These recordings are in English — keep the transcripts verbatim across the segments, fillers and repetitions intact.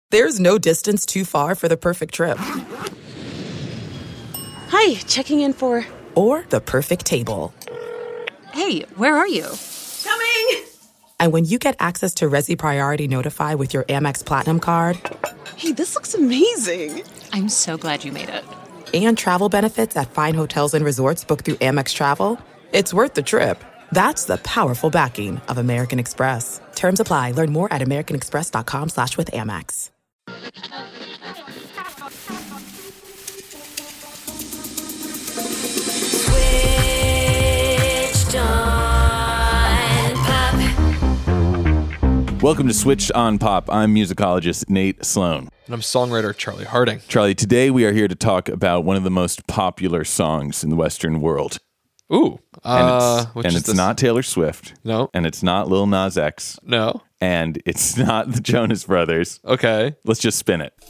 There's no distance too far for the perfect trip. Hi, checking in for... Or the perfect table. Hey, where are you? Coming! And when you get access to Resi Priority Notify with your Amex Platinum card... Hey, this looks amazing. I'm so glad you made it. And travel benefits at fine hotels and resorts booked through Amex Travel, it's worth the trip. That's the powerful backing of American Express. Terms apply. Learn more at americanexpress.com slash with Amex. Welcome to Switched on Pop. I'm musicologist Nate Sloan. And I'm songwriter Charlie Harding. Charlie, today we are here to talk about one of the most popular songs in the Western world. Ooh. And Uh, it's, which and is it's this? not Taylor Swift. No. And it's not Lil Nas X. No. And it's not the Jonas Brothers. Okay. Let's just spin it.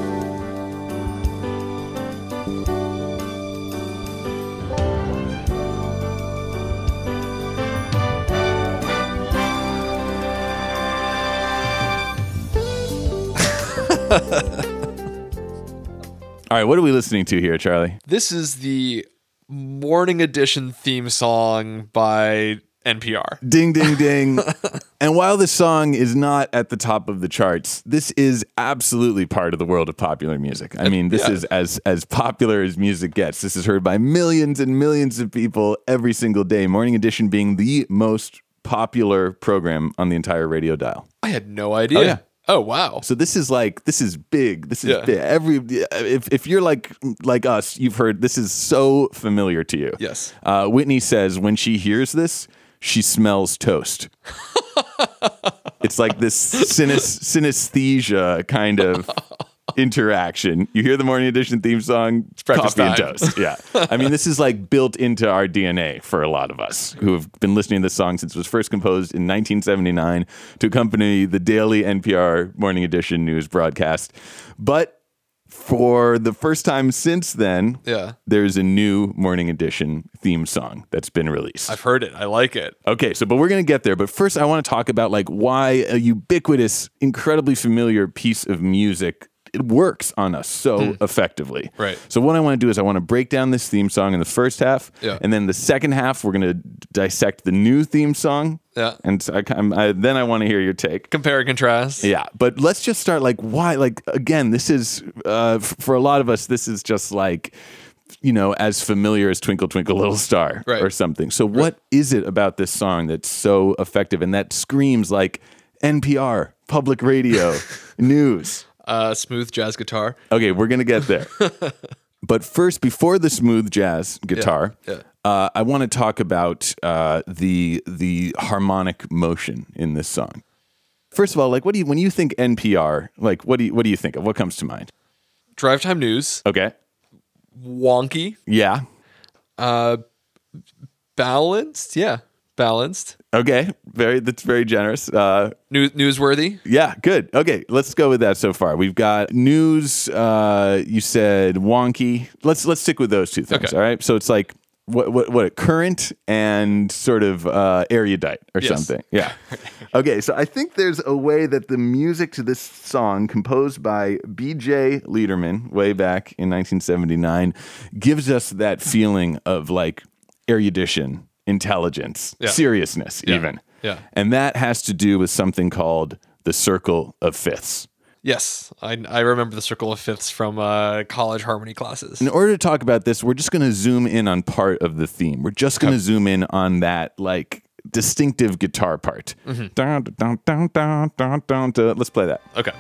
All right, what are we listening to here, Charlie? This is the Morning Edition theme song by N P R. Ding, ding, ding. And while this song is not at the top of the charts, this is absolutely part of the world of popular music. I mean, this Yeah. is as as popular as music gets. This is heard by millions and millions of people every single day. Morning Edition being the most popular program on the entire radio dial. I had no idea. Oh, yeah. Oh, wow. So this is like this is big. This is Yeah. big. Every if if you're like like us, you've heard this is so familiar to you. Yes. Uh, Whitney says when she hears this, she smells toast. It's like this synes- synesthesia kind of interaction. You hear the Morning Edition theme song, breakfast coffee and time. toast. Yeah. I mean, this is like built into our D N A for a lot of us who have been listening to this song since it was first composed in nineteen seventy-nine to accompany the daily N P R Morning Edition news broadcast. But for the first time since then, Yeah. there's a new Morning Edition theme song that's been released. I've heard it. I like it. Okay, so but we're going to get there. But first, I want to talk about like why a ubiquitous, incredibly familiar piece of music it works on us so effectively. Right. So what I want to do is I want to break down this theme song in the first half, Yeah. and then the second half we're going to dissect the new theme song. Yeah. And so I, I'm- I, then I want to hear your take. Compare and contrast. Yeah, but let's just start like why like again this is uh, f- for a lot of us this is just like you know as familiar as Twinkle Twinkle Little Star Right. or something. So what is it about this song that's so effective and that screams like N P R, public radio, news? Uh, smooth jazz guitar. Okay, we're gonna get there. But first, before the smooth jazz guitar, yeah. Uh, I want to talk about uh, the the harmonic motion in this song. First of all, like, what do you when you think N P R? Like, what do you what do you think of? What comes to mind? Drive time news. Okay, Wonky. yeah, Uh, balanced. Yeah. Balanced. okay, very that's very generous. Uh, New- newsworthy. yeah, good. Okay, let's go with that so far. We've got news. Uh, you said wonky. Let's let's stick with those two things. Okay. All right. So it's like what what what current and sort of uh, erudite or Yes. something. Yeah. Okay. So I think there's a way that the music to this song, composed by B J Liederman way back in nineteen seventy-nine, gives us that feeling of like erudition, intelligence, Yeah. seriousness, Yeah. even. Yeah. And that has to do with something called the circle of fifths. Yes. I, I remember the circle of fifths from uh, college harmony classes. In order to talk about this, we're just going to zoom in on part of the theme. We're just going to zoom in on that like distinctive guitar part. Dun, dun, dun, dun, dun, dun, dun, dun. Let's play that. Okay.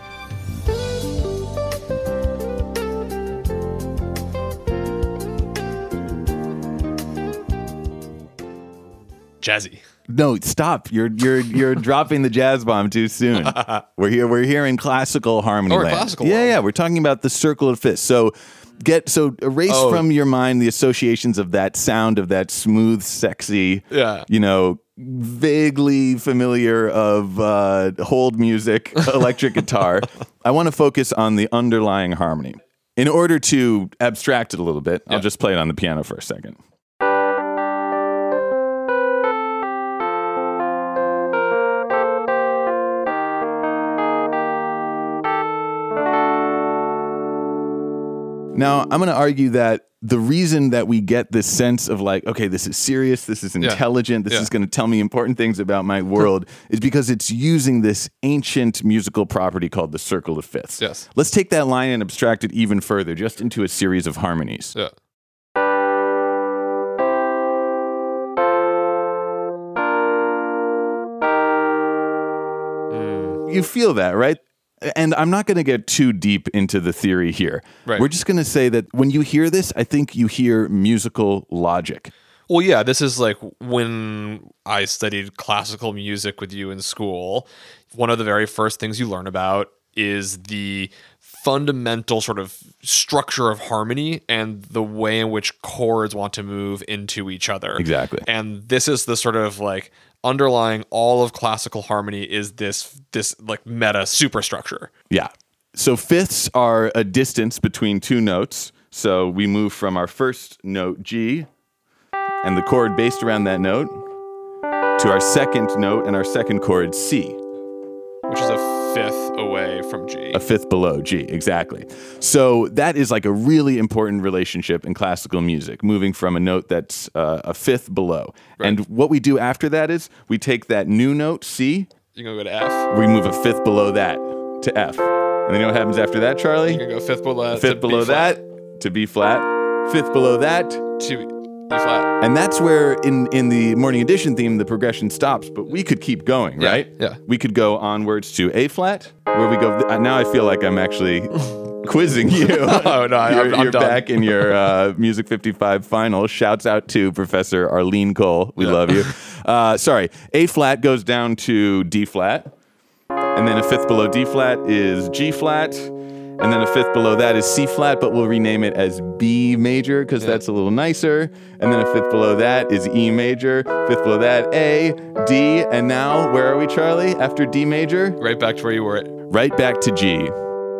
Jazzy. No, stop. You're you're you're dropping the jazz bomb too soon. We're here we're here in classical harmony Oh, we're land. classical Yeah, world. yeah, we're talking about the circle of fifths. So get so erase Oh. from your mind the associations of that sound of that smooth, sexy, Yeah. you know, vaguely familiar of uh, hold music, electric guitar. I want to focus on the underlying harmony. In order to abstract it a little bit, I'll Yeah. just play it on the piano for a second. Now, I'm going to argue that the reason that we get this sense of like, okay, this is serious, this is intelligent, this Yeah. is going to tell me important things about my world, is because it's using this ancient musical property called the circle of fifths. Yes. Let's take that line and abstract it even further, just into a series of harmonies. Yeah. You feel that, right? And I'm not going to get too deep into the theory here. Right. We're just going to say that when you hear this, I think you hear musical logic. Well, yeah, this is like when I studied classical music with you in school. One of the very first things you learn about is the fundamental sort of structure of harmony and the way in which chords want to move into each other. Exactly. And this is the sort of like underlying all of classical harmony is this this like meta superstructure. Yeah. So fifths are a distance between two notes. So we move from our first note, G, and the chord based around that note, to our second note and our second chord, C. Which is a fifth away from G. A fifth below G, exactly. So that is like a really important relationship in classical music, moving from a note that's uh, a fifth below. Right. And what we do after that is we take that new note, C, You're going to go to F. we move a fifth below that to F. And then you know what happens after that, Charlie? You're going to go fifth below that. Fifth to below B flat, that to B flat, fifth below that. To E flat. And that's where in, in the Morning Edition theme, the progression stops, but we could keep going, Yeah, right? yeah. We could go onwards to A flat, where we go, uh, now I feel like I'm actually quizzing you. Oh, no, I- you're, I'm- I'm you're done. back in your uh, Music fifty-five final. Shouts out to Professor Arlene Cole. We Yeah. love you. Uh, sorry, A flat goes down to D flat, and then a fifth below D flat is G flat, and then a fifth below that is C flat, but we'll rename it as B major because that's a little nicer. And then a fifth below that is E major, fifth below that A, D, and now where are we, Charlie? After D major? Right back to where you were at. Right back to G.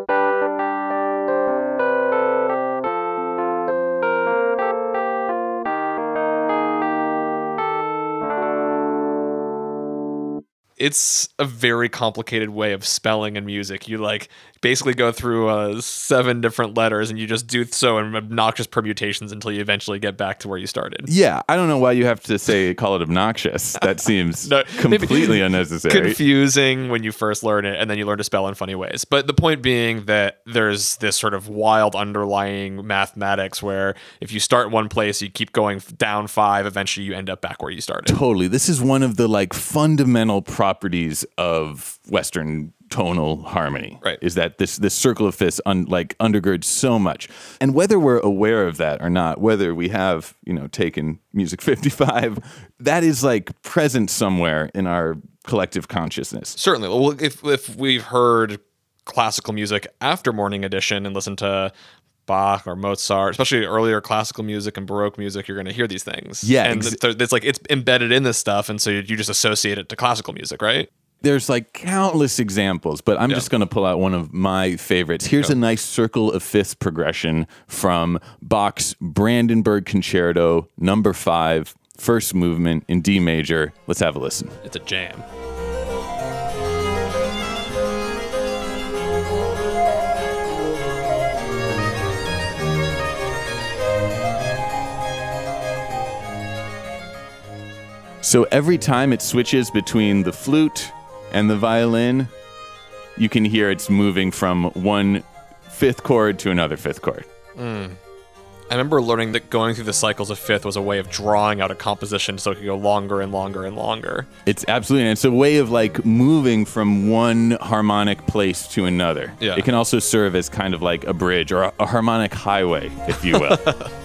It's a very complicated way of spelling in music. You like basically go through uh, seven different letters and you just do so in obnoxious permutations until you eventually get back to where you started. Yeah, I don't know why you have to say call it obnoxious. That seems No, maybe completely unnecessary. Confusing when you first learn it, and then you learn to spell in funny ways. But the point being that there's this sort of wild underlying mathematics where if you start one place, you keep going down five, eventually you end up back where you started. Totally. This is one of the like fundamental properties of Western tonal harmony. Right. Is that this this circle of fifths un, like undergirds so much. And whether we're aware of that or not, whether we have, you know, taken Music fifty-five, that is like present somewhere in our collective consciousness. Certainly. Well, if if we've heard classical music after Morning Edition and listened to Bach or Mozart, especially earlier classical music and Baroque music, you're going to hear these things. Yeah, and ex- it's, it's like it's embedded in this stuff, and so you just associate it to classical music, right? There's like countless examples, but I'm Yeah. just going to pull out one of my favorites. Here's a nice circle of fifths progression from Bach's Brandenburg Concerto, number five, first movement in D major. Let's have a listen. It's a jam. So every time it switches between the flute and the violin, you can hear it's moving from one fifth chord to another fifth chord. I remember learning that going through the cycles of fifth was a way of drawing out a composition so it could go longer and longer and longer. It's absolutely, and it's a way of like moving from one harmonic place to another. Yeah. It can also serve as kind of like a bridge or a, a harmonic highway, if you will.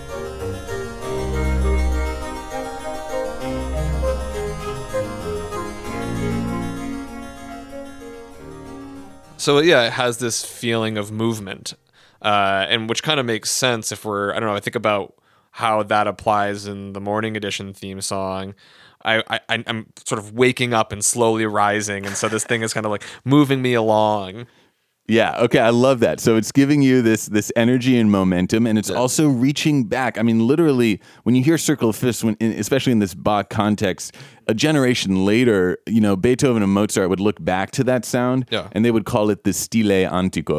So yeah, it has this feeling of movement, uh, and which kind of makes sense if we're, I don't know, I think about how that applies in the Morning Edition theme song. I, I, I'm sort of waking up and slowly rising, and so this thing is kind of like moving me along. Yeah, okay, I love that. So it's giving you this this energy and momentum, and it's also reaching back. I mean, literally, when you hear Circle of Fifths, when, especially in this Bach context, a generation later, you know, Beethoven and Mozart would look back to that sound, Yeah. and they would call it the stile antico,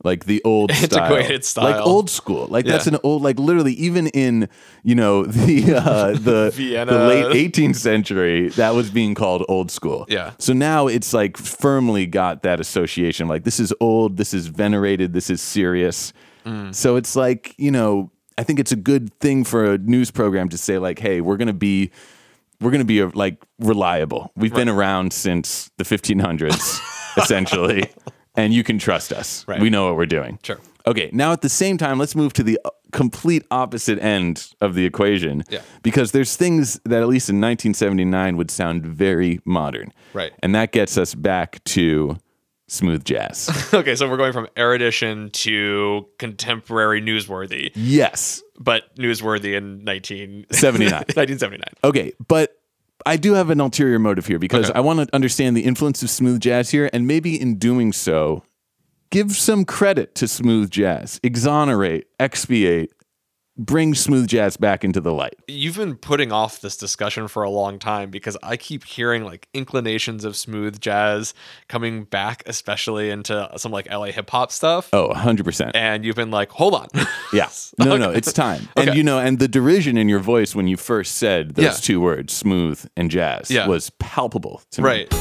like the old Antiquated style, style. like old school. Like Yeah. that's an old, like literally even in, you know, the uh, the, Vienna. the late eighteenth century, that was being called old school. Yeah. So now it's like firmly got that association. Like this is old, this is venerated, this is serious. Mm. So it's like, you know, I think it's a good thing for a news program to say like, hey, we're going to be, we're going to be like reliable. We've been around since the fifteen hundreds, essentially, and you can trust us. Right. We know what we're doing. Sure. Okay. Now, at the same time, let's move to the complete opposite end of the equation. Yeah. Because there's things that at least in nineteen seventy-nine would sound very modern. Right. And that gets us back to smooth jazz. Okay, so we're going from erudition to contemporary newsworthy, Yes. but newsworthy in nineteen seventy-nine. nineteen seventy-nine. Okay, but I do have an ulterior motive here because Okay. I want to understand the influence of smooth jazz here, and maybe in doing so, give some credit to smooth jazz, exonerate, expiate, bring smooth jazz back into the light. You've been putting off this discussion for a long time because I keep hearing like inclinations of smooth jazz coming back, especially into some like L A hip hop stuff. Oh, one hundred percent. And you've been like, hold on. Yeah. No, no, it's time. And Okay. you know, and the derision in your voice when you first said those Yeah. two words, smooth and jazz, Yeah. was palpable to me. Right.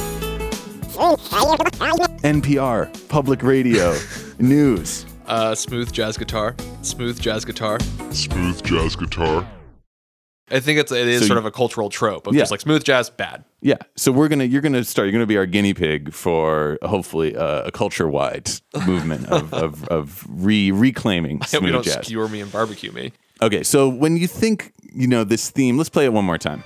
N P R, public radio, news. Uh, smooth jazz guitar. Smooth jazz guitar. Smooth jazz guitar. I think it's it is So sort you- of a cultural trope of Yeah. just like smooth jazz, bad. Yeah, so we're gonna, you're gonna start. You're gonna be our guinea pig for hopefully uh, a culture-wide movement of of, of re reclaiming I hope you smooth don't jazz. skewer me and barbecue me. Okay, so when you think, you know, this theme, let's play it one more time.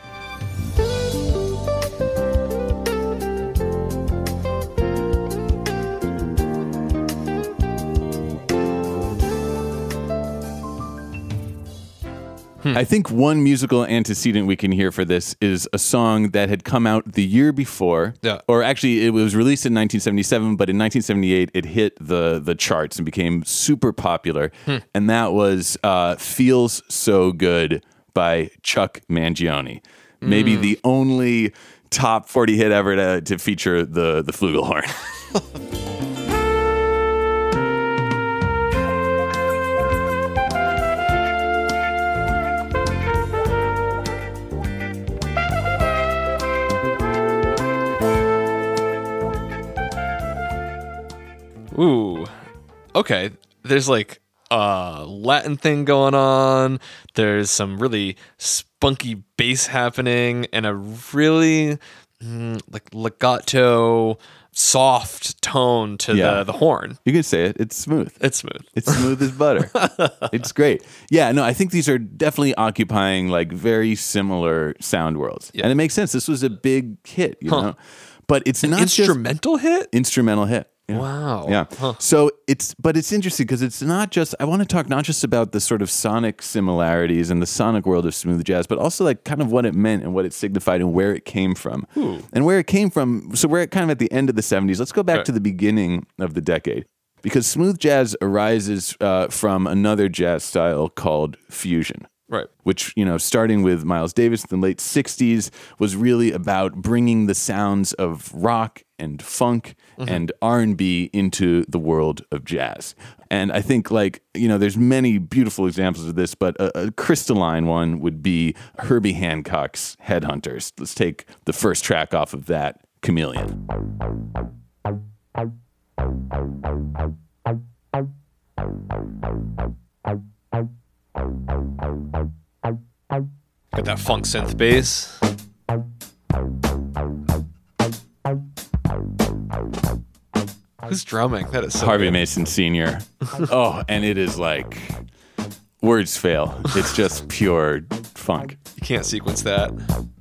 I think one musical antecedent we can hear for this is a song that had come out the year before. Yeah. Or actually, it was released in nineteen seventy-seven, but in nineteen seventy-eight, it hit the, the charts and became super popular. And that was uh, Feels So Good by Chuck Mangione. Maybe the only top forty hit ever to, to feature the, the flugelhorn. Ooh. Okay. There's like a Latin thing going on. There's some really spunky bass happening and a really mm, like legato, soft tone to Yeah. the, the horn. You can say it. It's smooth. It's smooth. It's smooth as butter. It's great. Yeah, no, I think these are definitely occupying like very similar sound worlds. Yeah. And it makes sense. This was a big hit, you Huh. know? But it's not just Instrumental hit? instrumental hit. Yeah. Wow. Yeah. Huh. So it's, but it's interesting because it's not just, I want to talk not just about the sort of sonic similarities and the sonic world of smooth jazz, but also like kind of what it meant and what it signified and where it came from. And where it came from, so we're kind of at the end of the seventies. Let's go back Right. to the beginning of the decade. Because smooth jazz arises uh, from another jazz style called fusion. Right. Which, you know, starting with Miles Davis in the late sixties, was really about bringing the sounds of rock and funk and R and B into the world of jazz. And I think, like, you know, there's many beautiful examples of this, but a, a crystalline one would be Herbie Hancock's Headhunters. Let's take the first track off of that, Chameleon. Got that funk synth bass. Who's drumming? That is so Harvey good. Mason Senior Oh, and it is like, words fail. It's just pure funk. You can't sequence that.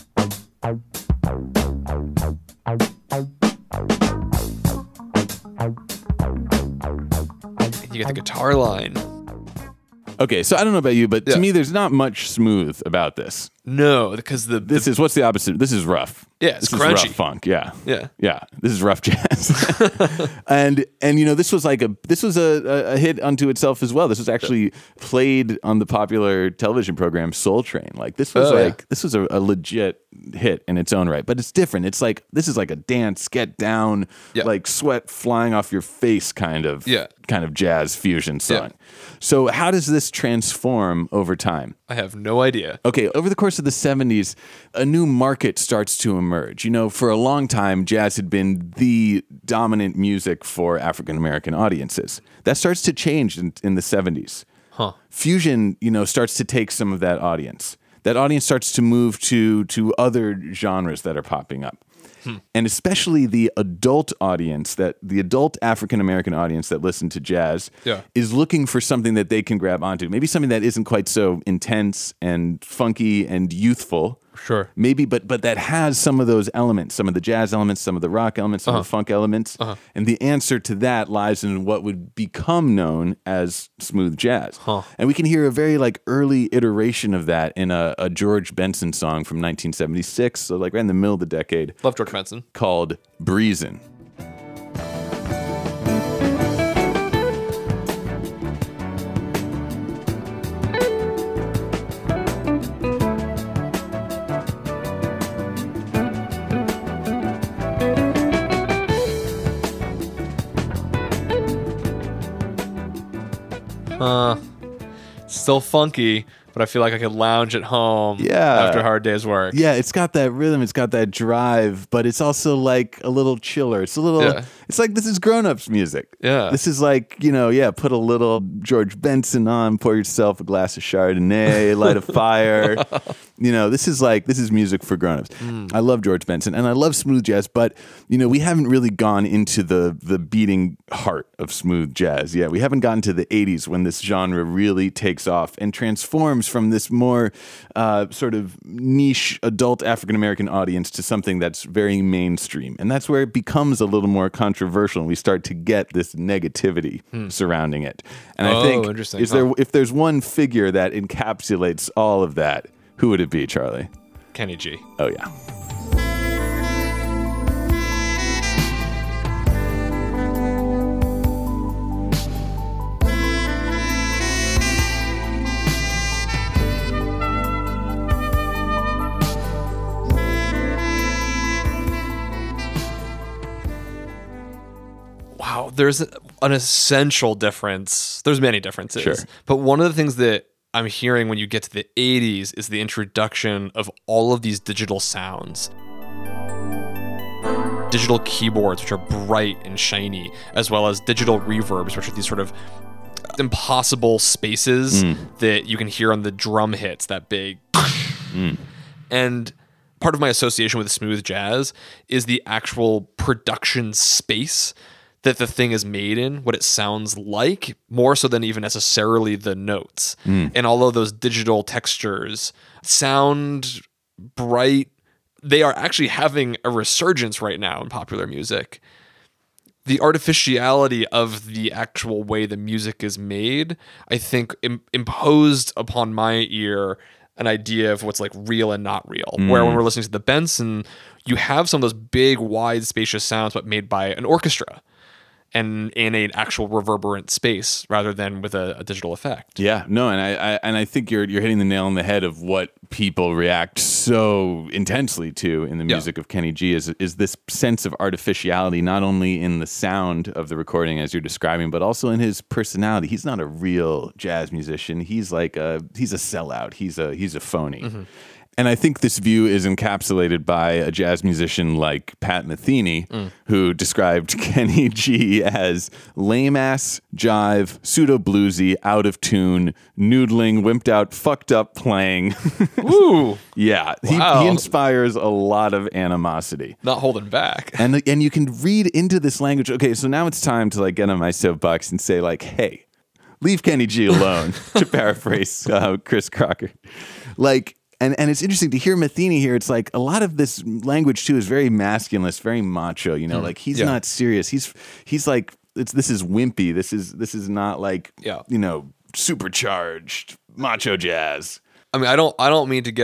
You got the guitar line. Okay, so I don't know about you, but Yeah. to me, there's not much smooth about this. No, because the, This the is what's the opposite? This is rough. Yeah, it's this crunchy. Is rough funk. Yeah, Yeah. yeah. This is rough jazz. and and you know this was like a this was a, a hit unto itself as well. This was actually played on the popular television program Soul Train. Like this was Oh, yeah. like this was a, a legit hit in its own right. But it's different. It's like this is like a dance, get down, Yeah. like sweat flying off your face kind of Yeah. kind of jazz fusion song. Yeah. So how does this transform over time? I have no idea. Okay, over the course of the seventies, a new market starts to emerge. You know, for a long time, jazz had been the dominant music for African American audiences. That starts to change in, in the seventies. Huh. Fusion, you know, starts to take some of that audience. That audience starts to move to to other genres that are popping up. And especially the adult audience, that the adult African American audience that listen to jazz Yeah. is looking for something that they can grab onto. Maybe something that isn't quite so intense and funky and youthful. Sure. Maybe, but but that has some of those elements, some of the jazz elements, some of the rock elements, some of the funk elements. And the answer to that lies in what would become known as smooth jazz. Huh. And we can hear a very like early iteration of that in a, a George Benson song from nineteen seventy-six, so like right in the middle of the decade, Love George Benson. called Breezin'. Uh, still funky, but I feel like I could lounge at home Yeah. after a hard day's work. Yeah, it's got that rhythm, it's got that drive, but it's also like a little chiller. It's a little, Yeah. it's like this is grown-ups music. Yeah. This is like, you know, yeah, put a little George Benson on, pour yourself a glass of Chardonnay, light a fire. You know, this is like, this is music for grown-ups. Mm. I love George Benson and I love smooth jazz, but, you know, we haven't really gone into the the beating heart of smooth jazz yet. We haven't gotten to the eighties when this genre really takes off and transforms from this more uh, sort of niche adult African-American audience to something that's very mainstream. And that's where it becomes a little more controversial and we start to get this negativity surrounding it. And I Oh, think, interesting. is Huh. there if there's one figure that encapsulates all of that, who would it be, Charlie? Kenny G. Oh, yeah. Wow, there's an essential difference. There's many differences. Sure. But one of the things that I'm hearing when you get to the eighties is the introduction of all of these digital sounds. Digital keyboards, which are bright and shiny, as well as digital reverbs, which are these sort of impossible spaces that you can hear on the drum hits, that big. And part of my association with smooth jazz is the actual production space that the thing is made in, what it sounds like, more so than even necessarily the notes. And although those digital textures sound bright, they are actually having a resurgence right now in popular music. The artificiality of the actual way the music is made, I think, im- imposed upon my ear an idea of what's like real and not real. Where when we're listening to the Benson, you have some of those big, wide, spacious sounds, but made by an orchestra and in an actual reverberant space rather than with a, a digital effect. Yeah, no, and I, I and I think you're you're hitting the nail on the head of what people react so intensely to in the Yeah. music of Kenny G is is this sense of artificiality, not only in the sound of the recording as you're describing, but also in his personality. He's not a real jazz musician. He's like a he's a sellout. He's a he's a phony. Mm-hmm. And I think this view is encapsulated by a jazz musician like Pat Metheny, Mm. who described Kenny G as lame-ass, jive, pseudo-bluesy, out of tune, noodling, wimped out, fucked up playing. Ooh, Yeah, he, Wow. he inspires a lot of animosity. not holding back. And and you can read into this language. Okay, so now it's time to like get on my soapbox and say like, hey, leave Kenny G alone, to paraphrase uh, Chris Crocker. Like, and, and it's interesting to hear Metheny here. It's like a lot of this language too is very masculinist, very macho. You know, like he's Yeah. not serious. He's he's like it's this is wimpy. This is this is not like Yeah. you know supercharged macho jazz. I mean, I don't, I don't mean to get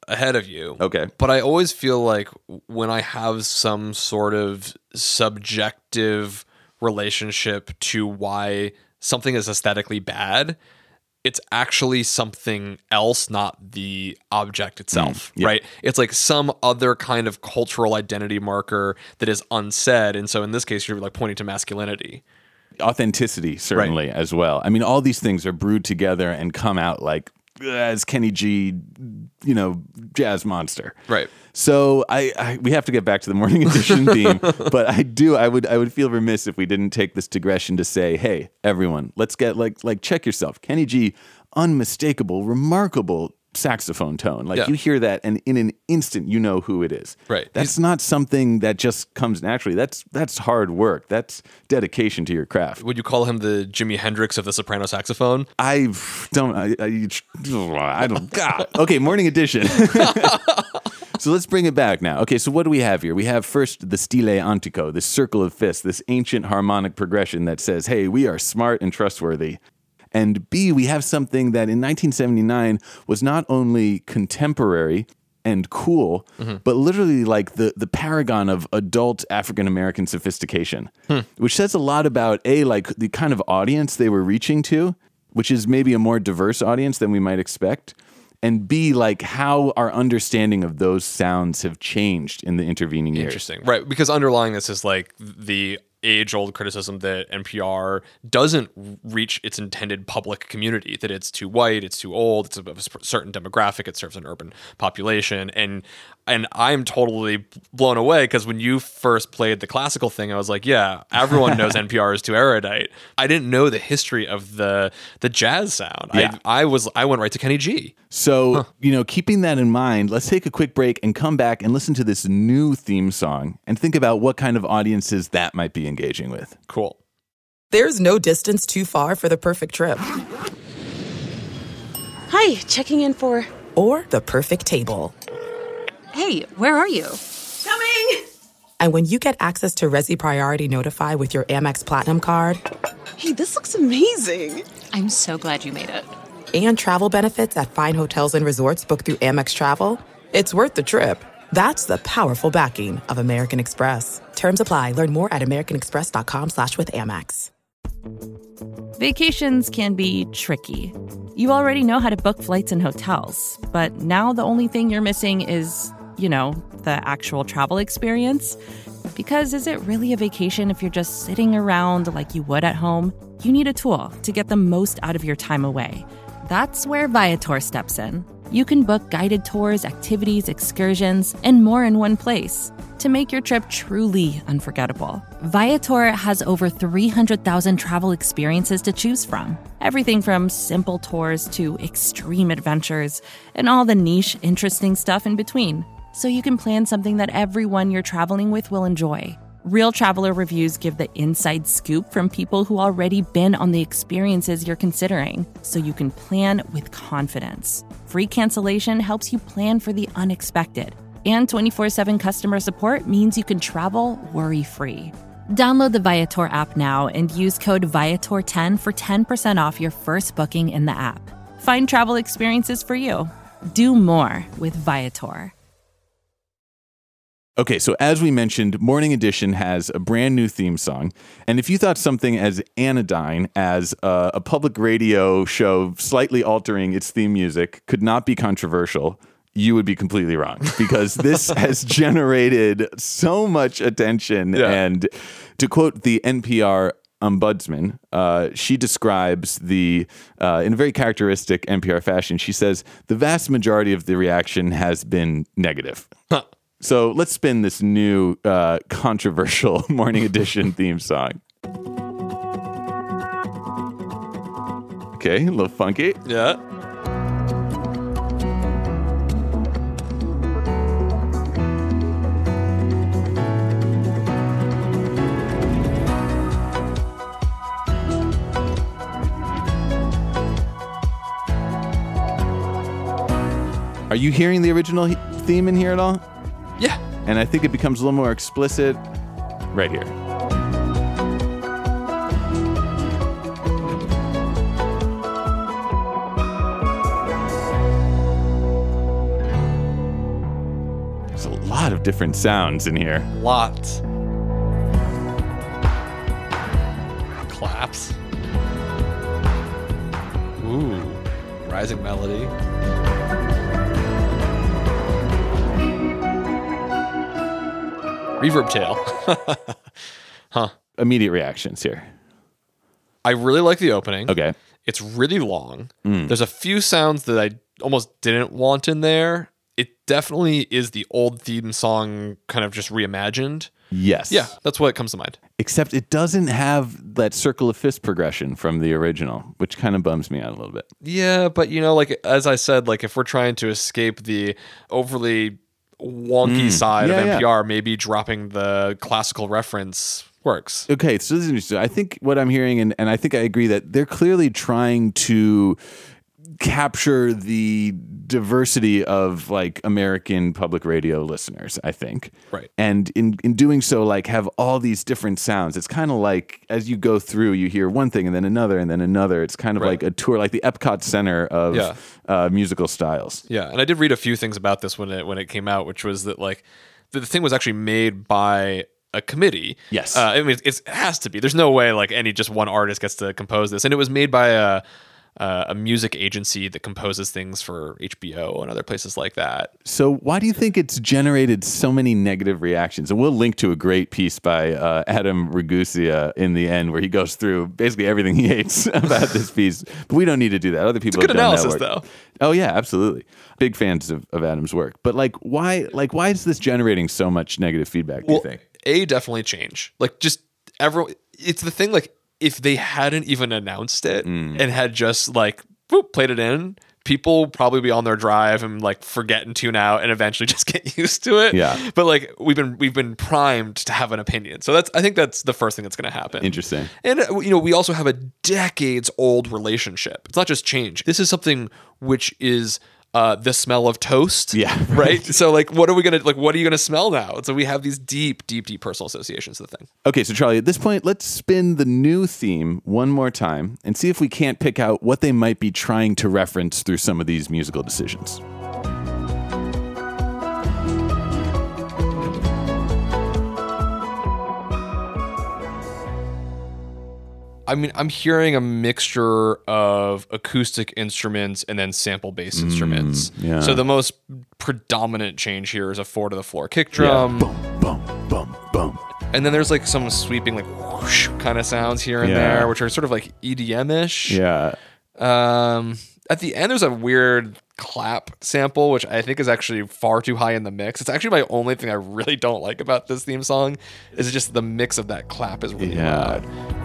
ahead of you. Okay. But I always feel like when I have some sort of subjective relationship to why something is aesthetically bad, it's actually something else, not the object itself, mm, yeah. right? It's like some other kind of cultural identity marker that is unsaid. And so in this case, you're like pointing to masculinity. Authenticity, certainly, Right. as well. I mean, all these things are brewed together and come out like as Kenny G, you know, jazz monster. Right. So I, I we have to get back to the Morning Edition theme, but I do I would I would feel remiss if we didn't take this digression to say, hey, everyone, let's get like like check yourself. Kenny G, unmistakable, remarkable saxophone tone. Like Yeah. you hear that and in an instant you know who it is. Right. That's not something that just comes naturally. That's that's hard work. That's dedication to your craft. Would you call him the Jimi Hendrix of the soprano saxophone? I don't I, I, I don't God. Okay, Morning Edition. So let's bring it back now. Okay, so what do we have here? We have first the stile antico, this circle of fifths, this ancient harmonic progression that says, hey, we are smart and trustworthy. And B, we have something that in nineteen seventy-nine was not only contemporary and cool, mm-hmm. but literally like the, the paragon of adult African-American sophistication, hmm. which says a lot about, A, like the kind of audience they were reaching to, which is maybe a more diverse audience than we might expect, and B, like how our understanding of those sounds have changed in the intervening years. Interesting. Right, because underlying this is like the age-old criticism that N P R doesn't reach its intended public community, that it's too white, it's too old, it's of a certain demographic, it serves an urban population. And and I'm totally blown away because when you first played the classical thing, I was like, yeah, everyone knows N P R is too erudite. I didn't know the history of the the jazz sound. Yeah. I, I was I went right to Kenny G. So, Huh. you know, keeping that in mind, let's take a quick break and come back and listen to this new theme song and think about what kind of audiences that might be engaging with. Cool. There's no distance too far for the perfect trip Hi, checking in for... or the perfect table. Hey, where are you? Coming! And when you get access to Resi Priority Notify with your Amex Platinum card Hey, this looks amazing. I'm so glad you made it. and travel benefits at fine hotels and resorts booked through Amex Travel, it's worth the trip. That's the powerful backing of American Express. Terms apply. Learn more at americanexpress.com slash with Amex. Vacations can be tricky. You already know how to book flights and hotels, but now the only thing you're missing is, you know, the actual travel experience. Because is it really a vacation if you're just sitting around like you would at home? You need a tool to get the most out of your time away. That's where Viator steps in. You can book guided tours, activities, excursions, and more in one place to make your trip truly unforgettable. Viator has over three hundred thousand travel experiences to choose from. Everything from simple tours to extreme adventures and all the niche, interesting stuff in between. So you can plan something that everyone you're traveling with will enjoy. Real traveler reviews give the inside scoop from people who already been on the experiences you're considering, so you can plan with confidence. Free cancellation helps you plan for the unexpected. And twenty-four seven customer support means you can travel worry-free. Download the Viator app now and use code Viator ten for ten percent off your first booking in the app. Find travel experiences for you. Do more with Viator. Okay, so as we mentioned, Morning Edition has a brand new theme song. And if you thought something as anodyne as uh, a public radio show slightly altering its theme music could not be controversial, you would be completely wrong. Because this has generated so much attention. Yeah. And to quote the N P R ombudsman, uh, she describes the, uh, in a very characteristic N P R fashion, she says, the vast majority of the reaction has been negative. Huh. So let's spin this new uh, controversial Morning Edition theme song. Okay, a little funky. Yeah. Are you hearing the original he- theme in here at all? Yeah. And I think it becomes a little more explicit right here. lot of different sounds in here. Lots. Claps. Ooh, rising melody. Reverb tail. Huh. Immediate reactions here. I really like the opening. Okay. It's really long. Mm. There's a few sounds that I almost didn't want in there. It definitely is the old theme song kind of just reimagined. Yes. Yeah, that's what comes to mind. Except it doesn't have that circle of fist progression from the original, which kind of bums me out a little bit. Yeah, but you know, like as I said, like if we're trying to escape the overly wonky mm. side yeah, of N P R, yeah. maybe dropping the classical reference works. Okay, so this is interesting. I think what I'm hearing, and, and I think I agree that they're clearly trying to capture the diversity of like American public radio listeners, I think. Right. And in, in doing so, like have all these different sounds. It's kind of like as you go through, you hear one thing and then another and then another. It's kind of right. like a tour, like the Epcot Center of yeah. uh, musical styles. Yeah. And I did read a few things about this when it when it came out, which was that like the, the thing was actually made by a committee. Yes. Uh, I mean, it's, it has to be. There's no way like any just one artist gets to compose this. And it was made by a Uh, a music agency that composes things for H B O and other places like that. So why do you think it's generated so many negative reactions? And we'll link to a great piece by uh, Adam Ragusea in the end where he goes through basically everything he hates about this piece. But we don't need to do that. Other people it's a good have done analysis, that work. though. Oh, yeah, absolutely. Big fans of, of Adam's work. But like why, like, why is this generating so much negative feedback, do well, you think? A, definitely change. Like, just everyone, it's the thing, like, if they hadn't even announced it mm. and had just like whoop, played it in, people probably be on their drive and like forget and tune out and eventually just get used to it. Yeah. But like we've been we've been primed to have an opinion. So that's I think that's the first thing that's going to happen. Interesting. And you know, we also have a decades old relationship. It's not just change. This is something which is Uh, the smell of toast. Yeah. Right. So like, what are we going to, like, what are you going to smell now? So we have these deep, deep, deep personal associations to the thing. Okay. So Charlie, at this point, let's spin the new theme one more time and see if we can't pick out what they might be trying to reference through some of these musical decisions. I mean, I'm hearing a mixture of acoustic instruments and then sample-based mm, instruments. Yeah. So the most predominant change here is a four to the floor kick drum. Yeah. Boom, boom, boom, boom. And then there's like some sweeping like whoosh kind of sounds here and yeah. there, which are sort of like E D M-ish. Yeah. Um, at the end, there's a weird clap sample, which I think is actually far too high in the mix. It's actually my only thing I really don't like about this theme song is just the mix of that clap is really yeah. loud.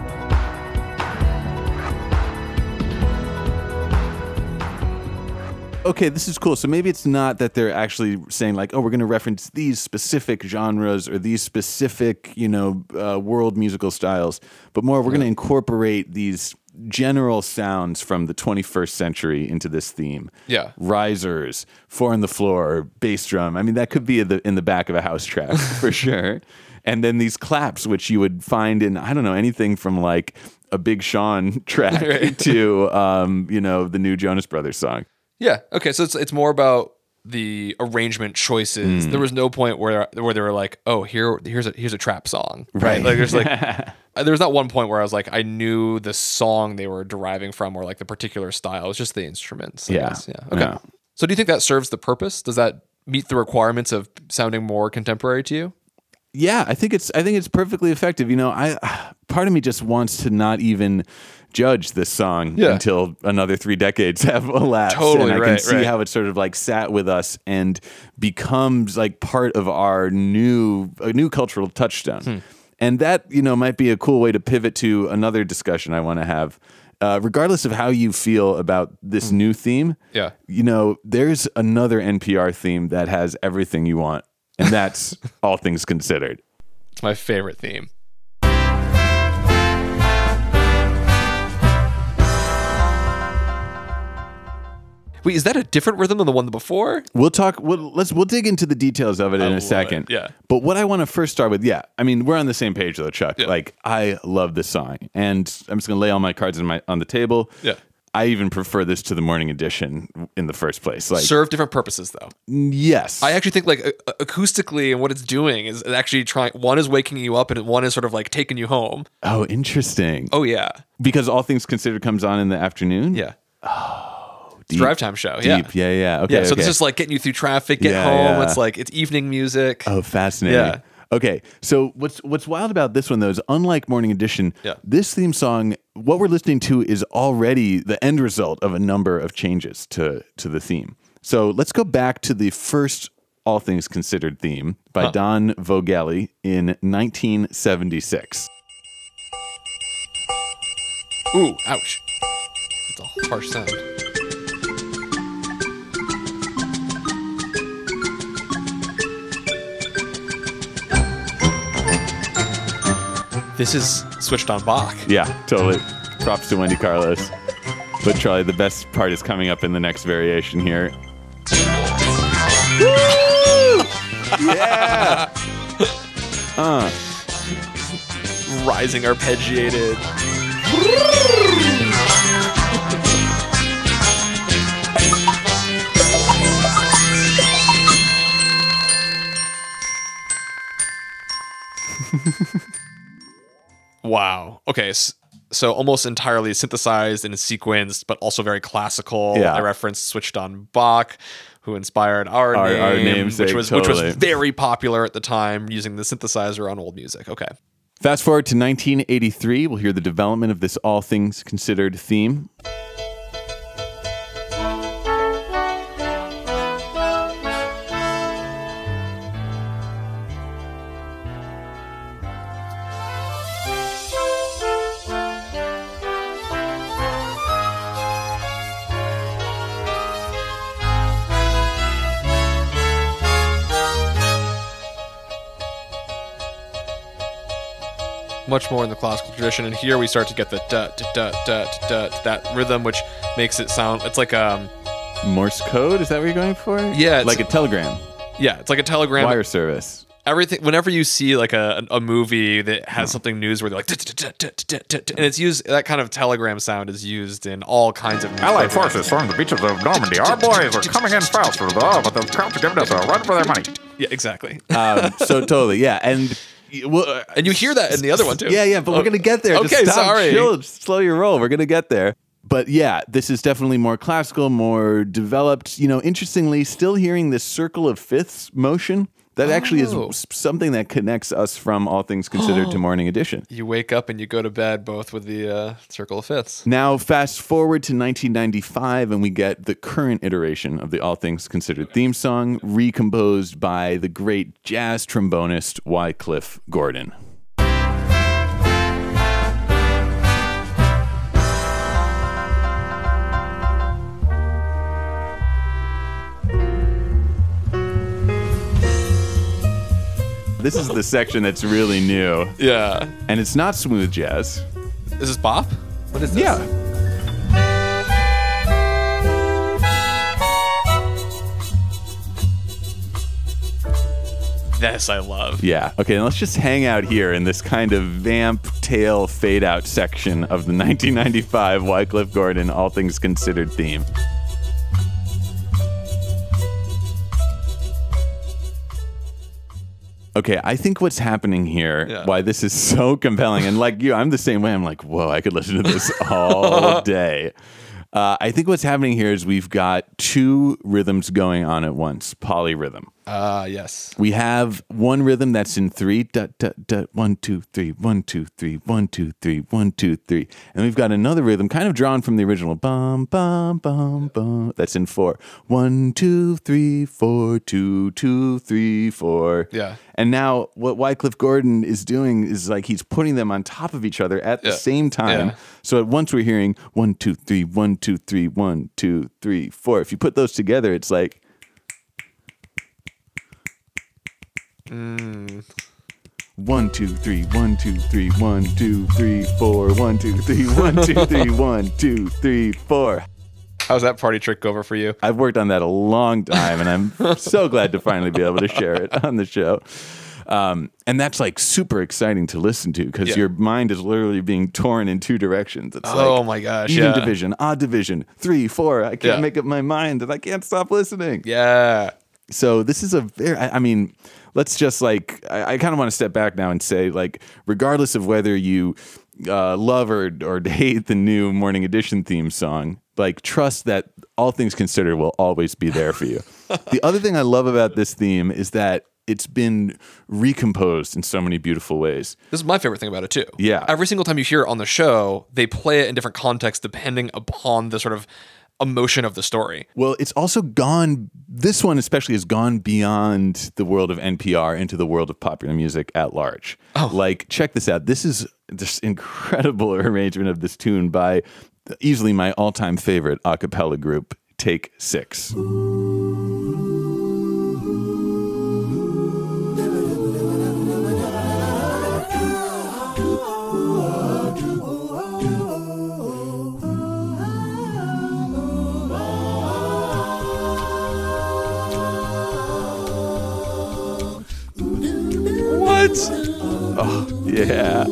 Okay, this is cool. So maybe it's not that they're actually saying like, oh, we're going to reference these specific genres or these specific, you know, uh, world musical styles, but more we're going to incorporate these general sounds from the twenty-first century into this theme. Yeah. Risers, four on the floor, bass drum. I mean, that could be in the, in the back of a house track for sure. And then these claps, which you would find in, I don't know, anything from like a Big Sean track right. to, um, you know, the new Jonas Brothers song. Yeah. Okay. So it's it's more about the arrangement choices. Mm. There was no point where where they were like, oh, here here's a here's a trap song, right? right. Like there's like there was not one point where I was like, I knew the song they were deriving from or like the particular style. It was just the instruments. I yeah. guess. Yeah. Okay. Yeah. So do you think that serves the purpose? Does that meet the requirements of sounding more contemporary to you? Yeah, I think it's I think it's perfectly effective. You know, I part of me just wants to not even judge this song yeah. until another three decades have elapsed. Totally, and I right, can see right. how it sort of like sat with us and becomes like part of our new a new cultural touchstone. Hmm. And that, you know, might be a cool way to pivot to another discussion I want to have. Uh, regardless of how you feel about this hmm. new theme, yeah. you know, there's another N P R theme that has everything you want. And that's All Things Considered. It's my favorite theme. Wait, is that a different rhythm than the one before? We'll talk. We'll, let's. We'll dig into the details of it I in a love second. It. Yeah. But what I want to first start with, yeah. I mean, we're on the same page though, Chuck. Yeah. Like, I love this song, and I'm just gonna lay all my cards in my on the table. Yeah. I even prefer this to the morning edition in the first place. Like, serve different purposes, though. Yes. I actually think like a- acoustically and what it's doing is actually trying. One is waking you up, and one is sort of like taking you home. Oh, interesting. Oh yeah, because All Things Considered comes on in the afternoon. Yeah. Oh, deep. Drive time show. Yeah. Deep. Yeah, yeah. Okay. Yeah. So okay. it's just like getting you through traffic, get Yeah, home. yeah. It's like it's evening music. Oh, fascinating. Yeah. Okay, so what's what's wild about this one though is unlike Morning Edition, Yeah. this theme song, what we're listening to is already the end result of a number of changes to to the theme. So let's go back to the first All Things Considered theme by Huh. Don Vogelli in nineteen seventy-six. Ooh, ouch. That's a harsh sound. This is switched on Bach. Yeah, totally. Props to Wendy Carlos. But Charlie, the best part is coming up in the next variation here. Yeah! Uh. Rising arpeggiated. Wow. Okay. s- So almost entirely synthesized and sequenced, but also very classical. Yeah. I referenced switched on Bach, who inspired our, Our- name, our namesake, which was which totally. was very popular at the time, using the synthesizer on old music. Okay. Fast forward to nineteen eighty-three, we'll hear the development of this All Things Considered theme. Much more in the classical tradition, and here we start to get the da da da da da da that rhythm, which makes it sound. It's like um Morse code, is that what you're going for? Yeah, it's- Like a telegram, yeah, it's like a telegram. wire service. Everything. Whenever you see like a a movie that has something newsworthy, like da, da, da, da, da, da, da, and it's used, that kind of telegram sound is used in all kinds of news Allied programs. forces stormed the beaches of Normandy. Our boys are coming in fast, but the Scouts are giving us a run for their money. Yeah, exactly. Um, so totally, yeah. And well, And you hear that in the other one too. Yeah, yeah, but Oh, we're gonna get there. Just okay, stop, sorry. chill, slow your roll. We're gonna get there. But yeah, this is definitely more classical, more developed. You know, interestingly, still hearing this circle of fifths motion. That actually is Oh. s- something that connects us from All Things Considered to Morning Edition. You wake up and you go to bed both with the uh, circle of fifths. Now, fast forward to nineteen ninety-five, and we get the current iteration of the All Things Considered theme song, recomposed by the great jazz trombonist Wycliffe Gordon. This is the section that's really new, Yeah. and it's not smooth jazz. Is this bop? What is this? Yeah. This I love. Yeah. Okay, and let's just hang out here in this kind of vamp tail fade out section of the nineteen ninety-five Wycliffe Gordon All Things Considered theme. Okay, I think what's happening here, Yeah. why this is so compelling, and like you, I'm the same way. I'm like, whoa, I could listen to this all day. Uh, I think what's happening here is we've got two rhythms going on at once, polyrhythm. Ah, yes. We have one rhythm that's in three, da, da, da, one, two, three, one, two, three, one, two, three, one, two, three. And we've got another rhythm kind of drawn from the original, bum, bum, bum, bum, that's in four. One, two, three, four, two, two, three, four. Yeah. And now what Wycliffe Gordon is doing is like he's putting them on top of each other at the Yeah. same time. Yeah. So at once we're hearing one, two, three, one, two, three, one, two, three, four. If you put those together, it's like one, two, three, one, two, three, one, two, three, four, one, two, three, one, two, three, one, two, three, four. How's that party trick go over for you? I've worked on that a long time, and I'm so glad to finally be able to share it on the show. Um, and that's like super exciting to listen to because Yeah. your mind is literally being torn in two directions. It's Oh like my gosh, even yeah. division, odd division, three, four. I can't Yeah. make up my mind and I can't stop listening. Yeah. So this is a very, I I mean, let's just like, I, I kind of want to step back now and say, like, regardless of whether you uh, love or, or hate the new Morning Edition theme song, like, trust that All Things Considered will always be there for you. The other thing I love about this theme is that it's been recomposed in so many beautiful ways. This is my favorite thing about it too. Yeah. Every single time you hear it on the show, they play it in different contexts depending upon the sort of emotion of the story. Well, it's also gone, this one especially has gone beyond the world of N P R into the world of popular music at large. Oh. Like, check this out. This is this incredible arrangement of this tune by easily my all-time favorite a cappella group, Take Six. What? Oh, yeah.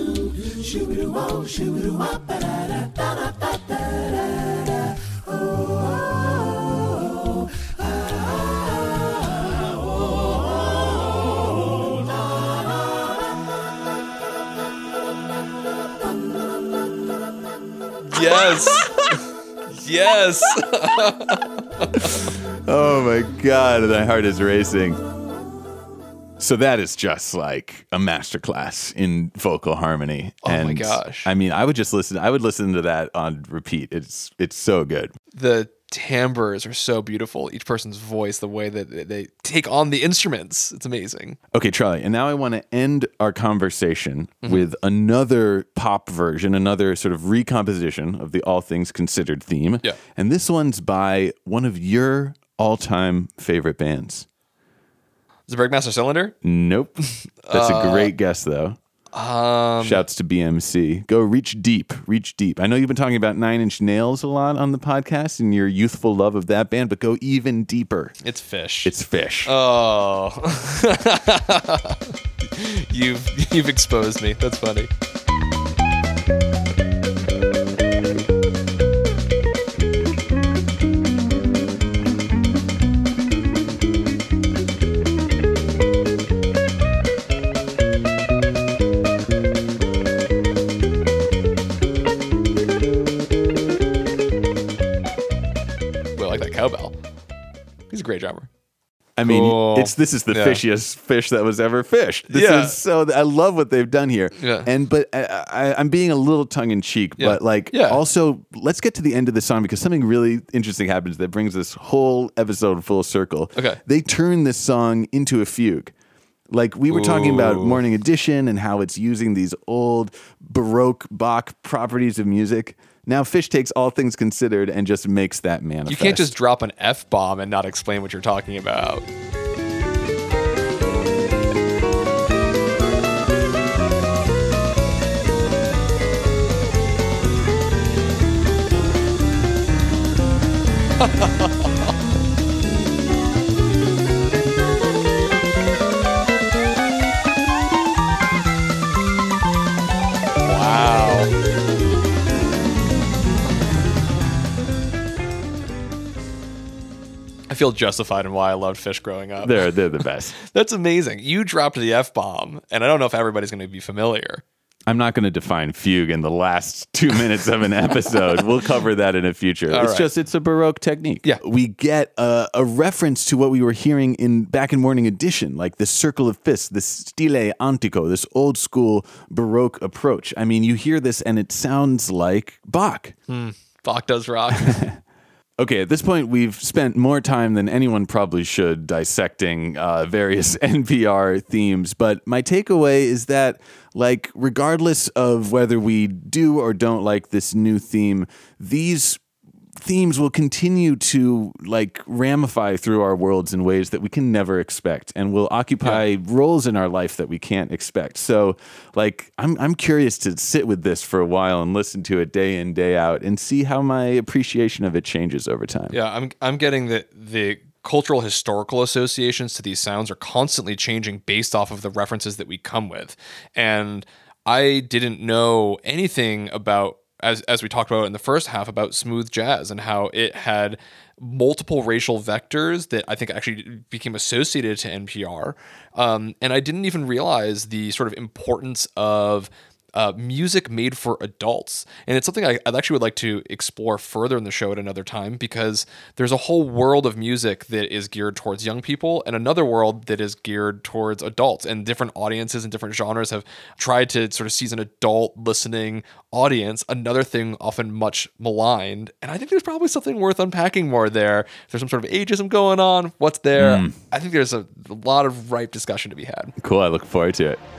Yes. Yes. Oh my God, my heart is racing. So that is just like a masterclass in vocal harmony. Oh and my gosh. I mean, I would just listen, I would listen to that on repeat. It's it's so good. The timbres are so beautiful. Each person's voice, the way that they take on the instruments, it's amazing. Okay, Charlie, and now I want to end our conversation Mm-hmm. with another pop version, another sort of recomposition of the All Things Considered theme. Yeah. And this one's by one of your all-time favorite bands. Is it Breakmaster Cylinder? Nope. That's a great guess, though. Um, Shouts to B M C. Go reach deep, reach deep. I know you've been talking about Nine Inch Nails a lot on the podcast and your youthful love of that band, but go even deeper. It's Fish. It's Fish. Oh. you've you've exposed me. That's funny. Cowbell. He's a great drummer. I mean, Cool. it's this is the Yeah. fishiest fish that was ever fished. This Yeah. is so. I love what they've done here. Yeah. And but I, I, I'm being a little tongue in cheek, Yeah. but like Yeah. also let's get to the end of the song because something really interesting happens that brings this whole episode full circle. Okay. They turn this song into a fugue. Like we were talking about Ooh. Morning Edition and how it's using these old Baroque Bach properties of music. Now Fish takes All Things Considered and just makes that manifest. You can't just drop an F-bomb and not explain what you're talking about. Wow. I feel justified in why I loved Fish growing up. They're they're the best. That's amazing. You dropped the F-bomb, and I don't know if everybody's going to be familiar. I'm not going to define fugue in the last two minutes of an episode. We'll cover that in a future. All it's right. just, it's a Baroque technique. Yeah. We get a, a reference to what we were hearing in back in Morning Edition, like the circle of fists, this stile antico, this old school Baroque approach. I mean, you hear this and it sounds like Bach. Bach does rock. Okay, at this point, we've spent more time than anyone probably should dissecting uh, various N P R themes. But my takeaway is that, like, regardless of whether we do or don't like this new theme, these themes will continue to, like, ramify through our worlds in ways that we can never expect and will occupy roles in our life that we can't expect. So, like, I'm I'm curious to sit with this for a while and listen to it day in, day out and see how my appreciation of it changes over time. Yeah, I'm I'm getting the the cultural historical associations to these sounds are constantly changing based off of the references that we come with. And I didn't know anything about, as as we talked about in the first half, about smooth jazz and how it had multiple racial vectors that I think actually became associated to N P R. Um, and I didn't even realize the sort of importance of Uh, music made for adults. And it's something I, I actually would like to explore further in the show at another time, because there's a whole world of music that is geared towards young people and another world that is geared towards adults, and different audiences and different genres have tried to sort of seize an adult listening audience, another thing often much maligned. And I think there's probably something worth unpacking more there. If there's some sort of ageism going on, what's there? Mm. I think there's a, a lot of ripe discussion to be had. Cool. I look forward to it.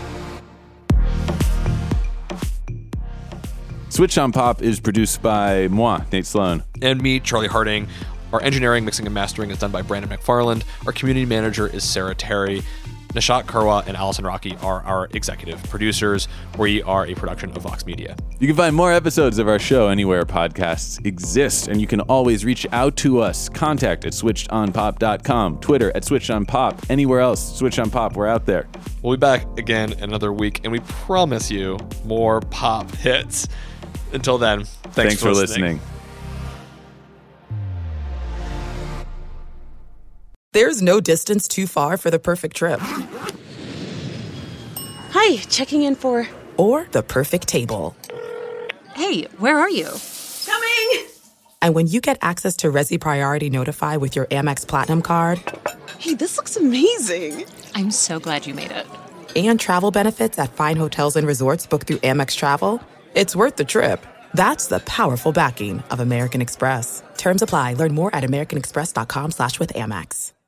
Switch on Pop is produced by moi, Nate Sloan. And me, Charlie Harding. Our engineering, mixing and mastering is done by Brandon McFarland. Our community manager is Sarah Terry. Nishat Karwa and Allison Rocky are our executive producers. We are a production of Vox Media. You can find more episodes of our show anywhere podcasts exist, and you can always reach out to us. Contact at switched on pop dot com, Twitter at switched on pop, anywhere else, Switch on Pop, we're out there. We'll be back again another week, and we promise you more pop hits. Until then, thanks, Thanks for, for listening. listening. There's no distance too far for the perfect trip. Hi, checking in for... Or the perfect table. Hey, where are you? Coming! And when you get access to Resi Priority Notify with your Amex Platinum card... Hey, this looks amazing. I'm so glad you made it. And travel benefits at fine hotels and resorts booked through Amex Travel... It's worth the trip. That's the powerful backing of American Express. Terms apply. Learn more at americanexpress.com slash with Amex.